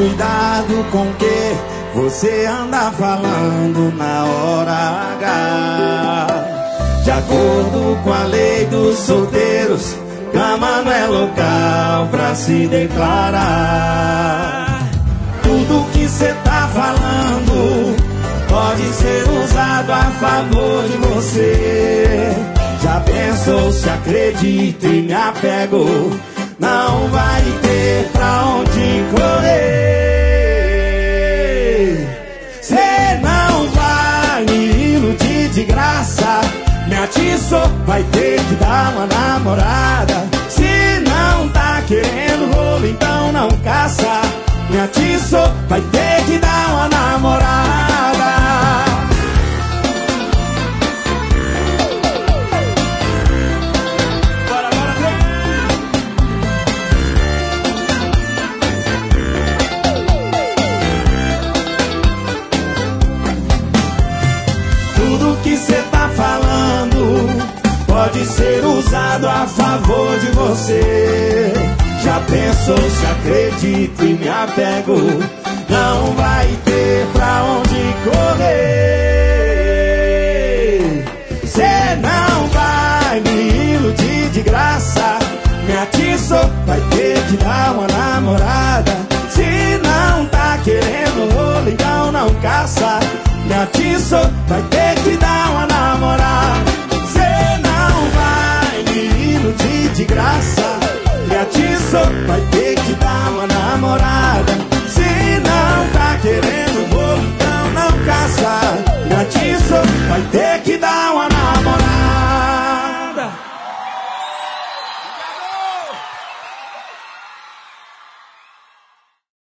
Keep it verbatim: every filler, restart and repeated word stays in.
cuidado com o que você anda falando na hora H. De acordo com a lei dos solteiros, cama não é local pra se declarar. Tudo que cê tá falando pode ser usado a favor de você. Já pensou se acredito e me apego? Não vai ter pra onde correr. Cê não vai me iludir de graça. Me atiçou, vai ter que dar uma namorada. Se não tá querendo rolo, então não caça. Me atiçou, vai ter que dar uma namorada. Bora, bora, bora. Tudo que cê tá falando pode ser usado a favor de você. Já pensou se acredito e me apego? Não vai ter pra onde correr. Cê não vai me iludir de graça. Me atiçou, vai ter que dar uma namorada. Se não tá querendo rolo, então não caça. Me atiçou, vai ter que dar uma namorada. Cê não vai me iludir de graça. Me atiçou, vai ter que dar uma namorada. Se não tá querendo bolo, então não caça. Me atiçou, vai ter